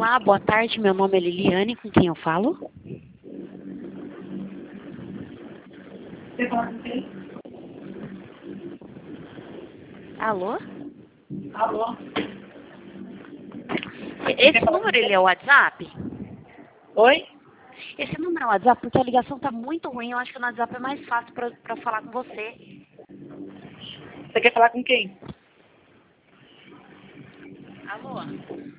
Olá, boa tarde. Meu nome é Liliane, com quem eu falo? Você fala com quem? Alô? Alô? Esse número, ele é o WhatsApp? Oi? Esse número é o WhatsApp porque a ligação tá muito ruim. Eu acho que no WhatsApp é mais fácil pra falar com você. Você quer falar com quem? Alô?